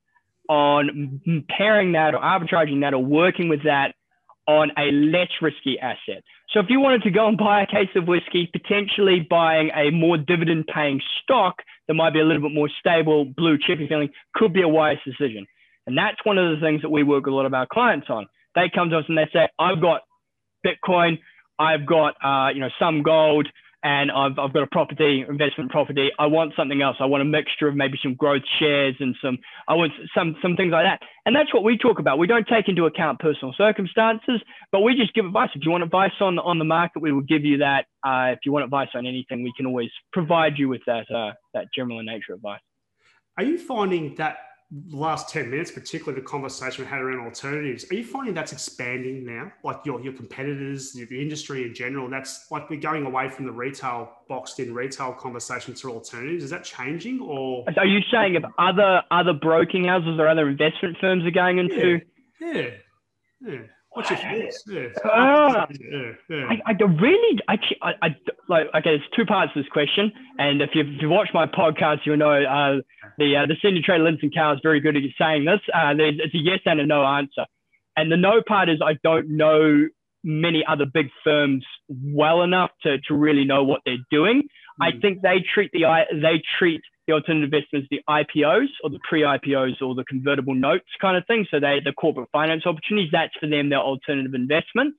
on pairing that or arbitraging that or working with that on a less risky asset. So if you wanted to go and buy a case of whiskey, potentially buying a more dividend paying stock that might be a little bit more stable, blue chippy feeling, could be a wise decision. And that's one of the things that we work with a lot of our clients on. They come to us and they say, I've got Bitcoin, I've got uh, you know, some gold, and I've, I've got a property, investment property. I want something else. I want a mixture of maybe some growth shares and some, I want some, some things like that. And that's what we talk about. We don't take into account personal circumstances, but we just give advice. If you want advice on, on the market, we will give you that. Uh, if you want advice on anything, we can always provide you with that, uh, that general in nature advice. Are you finding that the last ten minutes, particularly the conversation we had around alternatives, are you finding that's expanding now? Like your, your competitors, the, the industry in general, that's like we're going away from the retail, boxed in retail conversation to alternatives. Is that changing or? Are you saying if other other broking houses or other investment firms are going into? Yeah, yeah. yeah. What's your thoughts? Yeah. Uh, yeah, yeah. I, I really, I, I, I, like, okay, there's two parts to this question. And if you've, if you've watched my podcast, you'll know uh, the uh, the senior trader, Linton Cowell, is very good at saying this. Uh, it's a yes and a no answer. And the no part is I don't know many other big firms well enough to, to really know what they're doing. Mm. I think they treat the they treat the alternative investments, the I P Os or the pre-I P Os or the convertible notes kind of thing. So they, the corporate finance opportunities, that's for them, their alternative investments.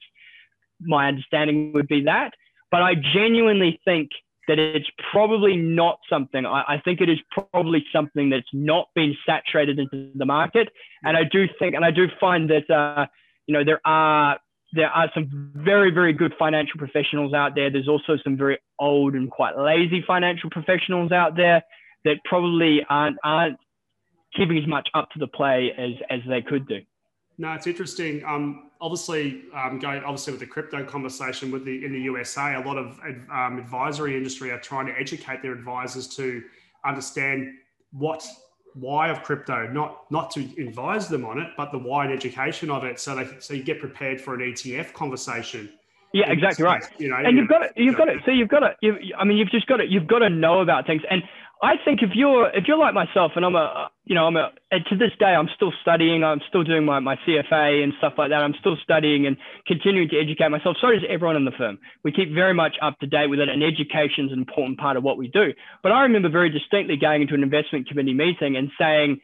My understanding would be that. But I genuinely think that it's probably not something, I, I think it is probably something that's not been saturated into the market. And I do think, and I do find that, uh, you know, there are, there are some very, very good financial professionals out there. There's also some very old and quite lazy financial professionals out there that probably aren't, aren't keeping as much up to the play as, as they could do. No, it's interesting. Um, obviously, um, going obviously with the crypto conversation with the in the U S A, a lot of um, advisory industry are trying to educate their advisors to understand what why of crypto, not not to advise them on it, but the why and education of it, so they so you get prepared for an E T F conversation. Yeah, exactly right. You know, and you've got it. You've got it. So you've got it. You've, I mean, you've just got it. You've got to know about things. And I think if you're if you're like myself, and I'm a, you know, I'm a, and to this day, I'm still studying. I'm still doing my, my C F A and stuff like that. I'm still studying and continuing to educate myself. So does everyone in the firm. We keep very much up to date with it, and education is an important part of what we do. But I remember very distinctly going into an investment committee meeting and saying,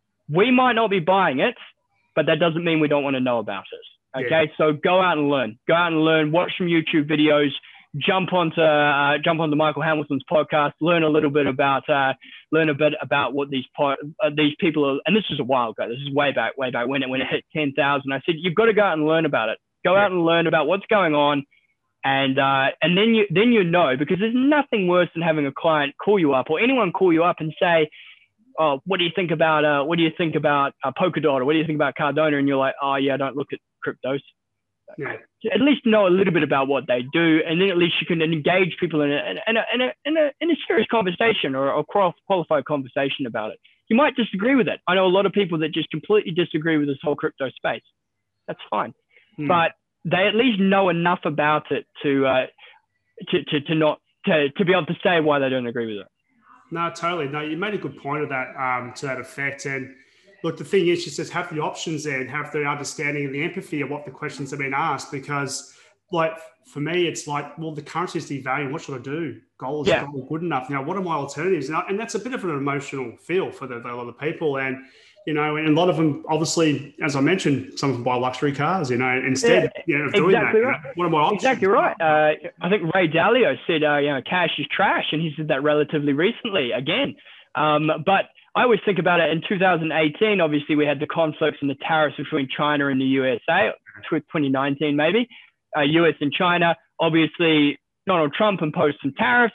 we might not be buying it, but that doesn't mean we don't want to know about it. Okay, yeah. So go out and learn. Go out and learn. Watch some YouTube videos. Jump onto uh, jump onto Michael Hamilton's podcast. Learn a little bit about uh, learn a bit about what these po- uh, these people are. And this is a while ago. This is way back, way back when it when it hit ten thousand. I said you've got to go out and learn about it. Go yeah. out and learn about what's going on, and uh, and then you then you know, because there's nothing worse than having a client call you up or anyone call you up and say, oh, what do you think about uh, what do you think about uh, Polkadot, or what do you think about Cardano? And you're like, oh yeah, I don't look at cryptos. Yeah. At least know a little bit about what they do, and then at least you can engage people in a in a in a in a, in a serious conversation or a qualified conversation about it. You might disagree with it. I know a lot of people that just completely disagree with this whole crypto space. That's fine, hmm. but they at least know enough about it to uh, to, to to not to to be able to say why they don't agree with it. No, totally. No, you made a good point of that um, to that effect. And look, the thing is, she says, have the options there and have the understanding and the empathy of what the questions have been asked. Because, like, for me, it's like, well, the currency is devaluing. What should I do? Gold is yeah. gold good enough. Now, what are my alternatives? And, I, and that's a bit of an emotional feel for the, the, a lot of people. And, you know, and a lot of them, obviously, as I mentioned, some of them buy luxury cars, you know, instead yeah, you know, of doing exactly that. Right. You know, what are my options? Exactly right. Uh, I think Ray Dalio said, uh, you know, cash is trash. And he said that relatively recently again. Um, but I always think about it in two thousand eighteen, obviously we had the conflicts and the tariffs between China and the U S A, twenty nineteen maybe, uh, U S and China. Obviously, Donald Trump imposed some tariffs,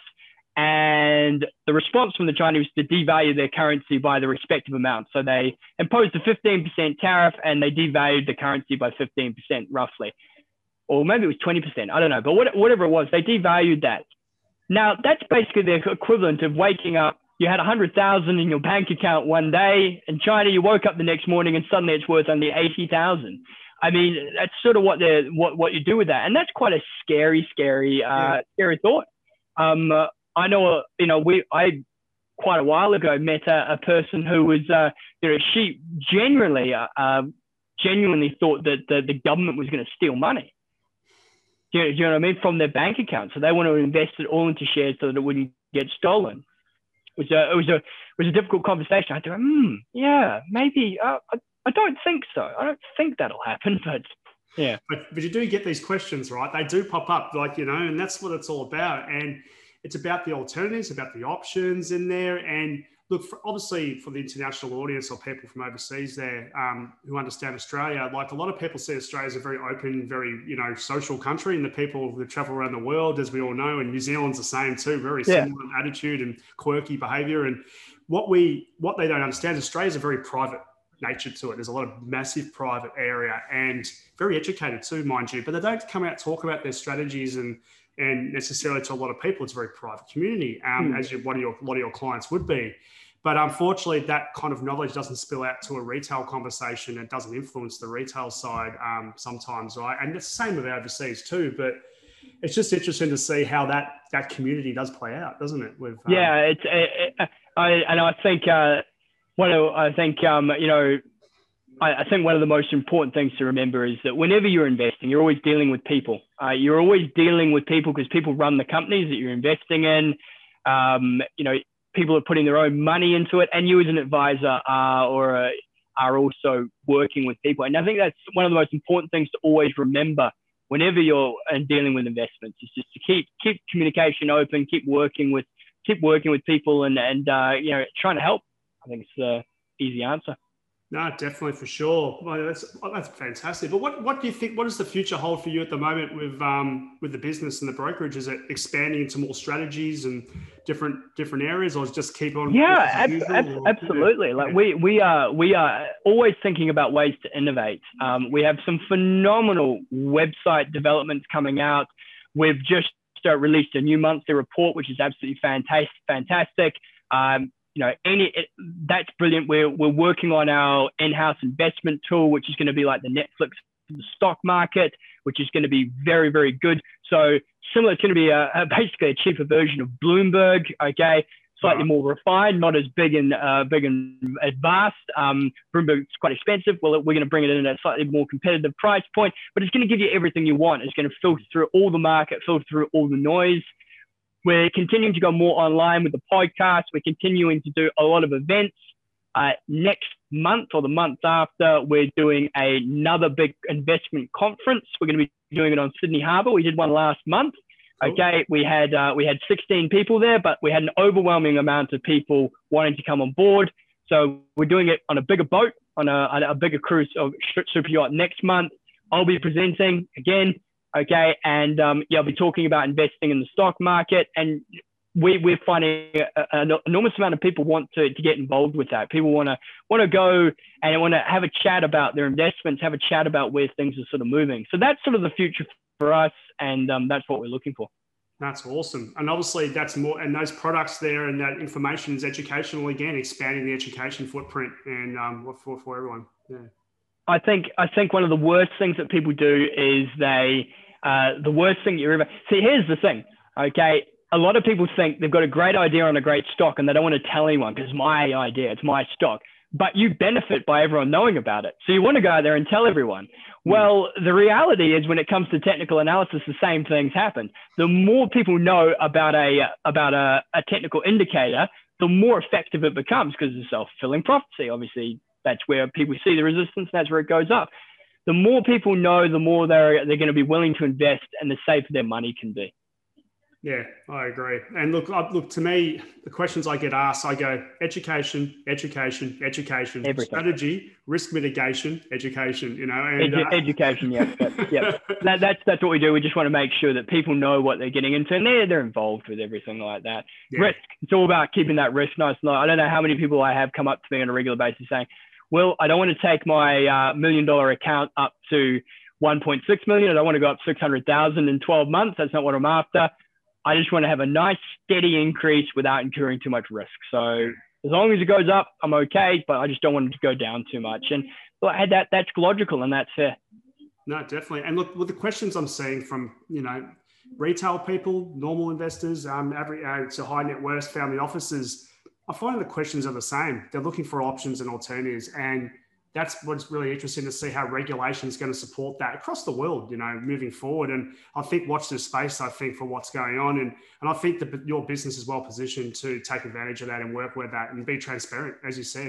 and the response from the Chinese was to devalue their currency by the respective amount. So they imposed a fifteen percent tariff and they devalued the currency by fifteen percent roughly. Or maybe it was twenty percent, I don't know. But what, whatever it was, they devalued that. Now, that's basically the equivalent of waking up. You had one hundred thousand in your bank account one day. In China, you woke up the next morning and suddenly it's worth only eighty thousand. I mean, that's sort of what they what what you do with that, and that's quite a scary, scary, uh, yeah. scary thought. Um, uh, I know, uh, you know, we I quite a while ago met a, a person who was, uh, you know, she genuinely, uh, uh, genuinely thought that the, the government was going to steal money. Do you, do you know what I mean? From their bank account, so they want to invest it all into shares so that it wouldn't get stolen. It was a, it was a, it was a difficult conversation. I thought, hmm, yeah, maybe. Uh, I, I don't think so. I don't think that'll happen, but yeah. But, but you do get these questions, right? They do pop up, like, you know, and that's what it's all about. And it's about the alternatives, about the options in there. And look, for, obviously for the international audience or people from overseas there um, who understand Australia, like a lot of people see Australia as a very open, very, you know, social country, and the people that travel around the world, as we all know, and New Zealand's the same too, very Yeah. similar in attitude and quirky behavior. And what we, what they don't understand, Australia is a very private nature to it. There's a lot of massive private area and very educated too, mind you, but they don't come out, talk about their strategies and, and necessarily to a lot of people. It's a very private community, um, mm. as you, one of your, a lot of your clients would be. But unfortunately, that kind of knowledge doesn't spill out to a retail conversation. It doesn't influence the retail side um, sometimes, right? And it's the same with overseas too. But it's just interesting to see how that that community does play out, doesn't it? With um, yeah, it's it, it, I and I think uh, one of I think um, you know. I think one of the most important things to remember is that whenever you're investing, you're always dealing with people. Uh, you're always dealing with people because people run the companies that you're investing in. Um, you know, people are putting their own money into it, and you as an advisor are or uh, are also working with people. And I think that's one of the most important things to always remember whenever you're uh, dealing with investments. Is just to keep keep communication open, keep working with keep working with people, and and uh, you know, trying to help. I think it's the easy answer. No, definitely, for sure. Well, that's that's fantastic. But what, what do you think? What does the future hold for you at the moment with um with the business and the brokerage? Is it expanding into more strategies and different different areas, or is it just keep on? Yeah, ab- ab- absolutely. Yeah. Like we we are we are always thinking about ways to innovate. Um, we have some phenomenal website developments coming out. We've just uh, released a new monthly report, which is absolutely fantastic. Fantastic. Um, You know, any it, that's brilliant. We're we're working on our in-house investment tool, which is going to be like the Netflix of the stock market, which is going to be very, very good. So similar, it's going to be a, a basically a cheaper version of Bloomberg. Okay, slightly more refined, not as big and uh, big and vast. Um, Bloomberg's quite expensive. Well, we're going to bring it in at a slightly more competitive price point, but it's going to give you everything you want. It's going to filter through all the market, filter through all the noise. We're continuing to go more online with the podcast. We're continuing to do a lot of events. Uh, next month or the month after, we're doing another big investment conference. We're going to be doing it on Sydney Harbour. We did one last month. Okay, we had uh, we had sixteen people there, but we had an overwhelming amount of people wanting to come on board. So we're doing it on a bigger boat, on a, on a bigger cruise of super yacht next month. I'll be presenting again. Okay, and um, yeah, I'll be talking about investing in the stock market, and we, we're finding an enormous amount of people want to, to get involved with that. People want to want to go and want to have a chat about their investments, have a chat about where things are sort of moving. So that's sort of the future for us, and um, that's what we're looking for. That's awesome. And obviously that's more, and those products there and that information is educational, again, expanding the education footprint and um, for, for everyone. Yeah. I think I think one of the worst things that people do is they, uh, the worst thing you ever, see, here's the thing, okay? A lot of people think they've got a great idea on a great stock and they don't want to tell anyone because it's my idea, it's my stock. But you benefit by everyone knowing about it. So you want to go out there and tell everyone. Well, the reality is when it comes to technical analysis, the same things happen. The more people know about a, about a, a technical indicator, the more effective it becomes because it's a self-fulfilling prophecy. Obviously, that's where people see the resistance, and that's where it goes up. The more people know, the more they're, they're going to be willing to invest and the safer their money can be. Yeah, I agree. And look, look to me, the questions I get asked, I go education, education, education, Everything. Strategy, risk mitigation, education. You know, and Edu- uh... education. Yeah, yeah. That, that's that's what we do. We just want to make sure that people know what they're getting into, and they're they're involved with everything like that. Yeah. Risk. It's all about keeping that risk nice and low. I don't know how many people I have come up to me on a regular basis saying, "Well, I don't want to take my uh, million dollar account up to one point six million. I don't want to go up six hundred thousand in twelve months. That's not what I'm after. I just want to have a nice steady increase without incurring too much risk. So as long as it goes up, I'm okay, but I just don't want it to go down too much." And well, that that's logical and that's fair. No, definitely. And look, with the questions I'm seeing from, you know, retail people, normal investors, um, every uh, to high net worth family offices, I find the questions are the same. They're looking for options and alternatives, and that's what's really interesting to see how regulation is going to support that across the world, you know, moving forward. And I think watch this space, I think, for what's going on. And, and I think that your business is well positioned to take advantage of that and work with that and be transparent, as you said.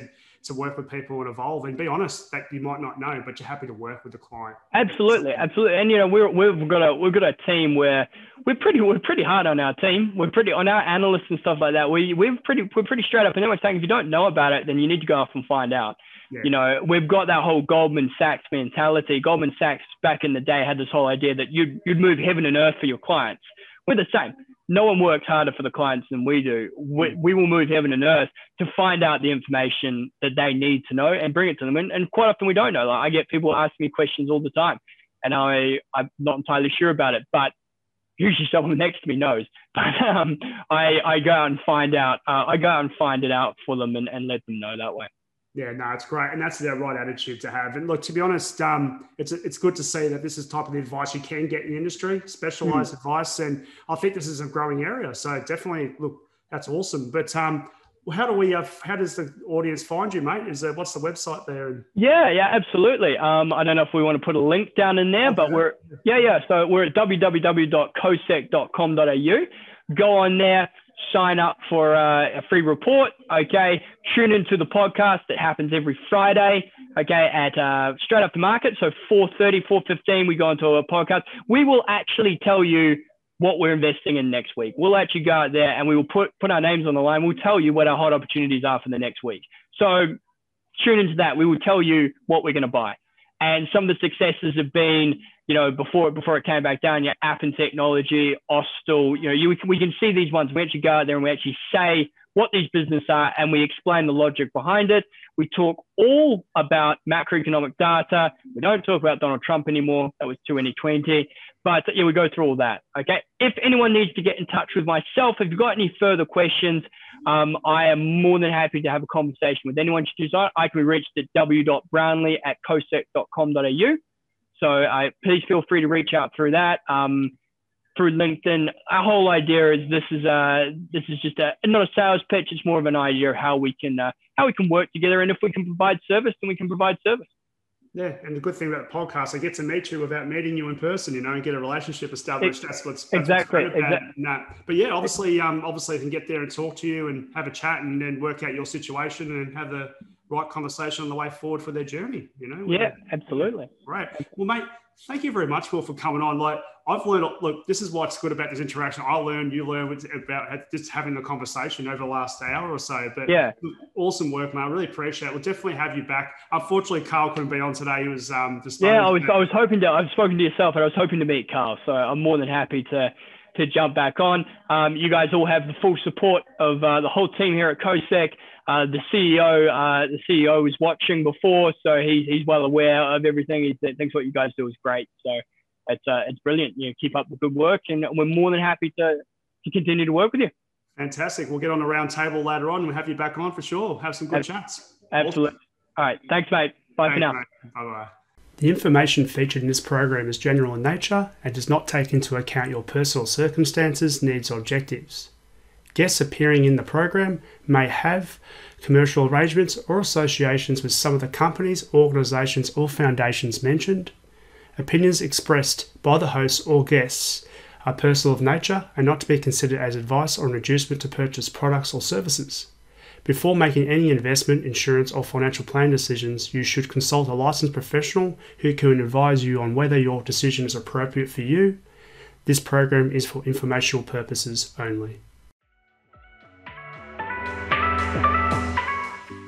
to work with people and evolve and be honest that you might not know, but you're happy to work with the client. Absolutely, absolutely. And you know, we're, we've got a we've got a team where we're pretty we're pretty hard on our team. We're pretty on our analysts and stuff like that. We we're pretty we're pretty straight up and we're saying if you don't know about it, then you need to go off and find out. Yeah. You know, we've got that whole Goldman Sachs mentality. Goldman Sachs back in the day had this whole idea that you'd you'd move heaven and earth for your clients. We're the same. No one works harder for the clients than we do. We, we will move heaven and earth to find out the information that they need to know and bring it to them. And, and quite often we don't know. Like I get people asking me questions all the time and I, I'm not entirely sure about it, but usually someone next to me knows. But um, I, I go out and find out. Uh, I go out and find it out for them and, and let them know that way. Yeah, no, it's great. And that's the right attitude to have. And look, to be honest, um, it's it's good to see that this is type of the advice you can get in the industry, specialized mm. advice. And I think this is a growing area. So definitely, look, that's awesome. But um, how do we, uh, how does the audience find you, mate? Is there, what's the website there? Yeah, yeah, absolutely. Um, I don't know if we want to put a link down in there, okay. but we're, yeah, yeah. So we're at w w w dot cosec dot com dot a u. Go on there. Sign up for uh, a free report, okay? Tune into the podcast that happens every Friday, okay, at uh, Straight Up to Market. So four thirty, four fifteen, we go into a podcast. We will actually tell you what we're investing in next week. We'll actually go out there and we will put, put our names on the line. We'll tell you what our hot opportunities are for the next week. So tune into that. We will tell you what we're going to buy. And some of the successes have been, you know, before before it came back down, your Appen Technology, Austal, you know, you, we can see these ones. We actually go out there and we actually say what these businesses are and we explain the logic behind it. We talk all about macroeconomic data. We don't talk about Donald Trump anymore. That was twenty twenty. But yeah, we go through all that, okay? If anyone needs to get in touch with myself, if you've got any further questions, um, I am more than happy to have a conversation with anyone to do so. I can be reached at w dot brownlee at cosec dot com dot a u. So uh, please feel free to reach out through that, um, through LinkedIn. Our whole idea is this is uh, this is just a not a sales pitch. It's more of an idea of how we can uh, how we can work together, and if we can provide service, then we can provide service. Yeah, and the good thing about the podcast, I get to meet you without meeting you in person, you know, and get a relationship established. It, that's what's that's exactly what's exactly. That. But yeah, obviously, um, obviously, I can get there and talk to you and have a chat, and then work out your situation and have the right conversation on the way forward for their journey. You know. Yeah, absolutely. Right. Well, mate, thank you very much, Will, for coming on. Like, I've learned, look, this is what's good about this interaction. I learned, you learn about just having the conversation over the last hour or so. But yeah, awesome work, man. I really appreciate it. We'll definitely have you back. Unfortunately, Carl couldn't be on today. He was um, just yeah. I was I was hoping to. I've spoken to yourself, and I was hoping to meet Carl. So I'm more than happy to to jump back on. Um, you guys all have the full support of uh, the whole team here at Cosec. Uh, the C E O, uh, the C E O was watching before, so he's he's well aware of everything. He thinks what you guys do is great. So it's uh, it's brilliant. You know, keep up the good work, and we're more than happy to to continue to work with you. Fantastic. We'll get on a round table later on. We'll have you back on for sure. Have some good Ab- chats. Absolutely. Awesome. All right. Thanks, mate. Bye Thanks, for now. Bye bye. The information featured in this program is general in nature and does not take into account your personal circumstances, needs, or objectives. Guests appearing in the program may have commercial arrangements or associations with some of the companies, organisations, or foundations mentioned. Opinions expressed by the hosts or guests are personal of nature and not to be considered as advice or an inducement to purchase products or services. Before making any investment, insurance, or financial plan decisions, you should consult a licensed professional who can advise you on whether your decision is appropriate for you. This program is for informational purposes only.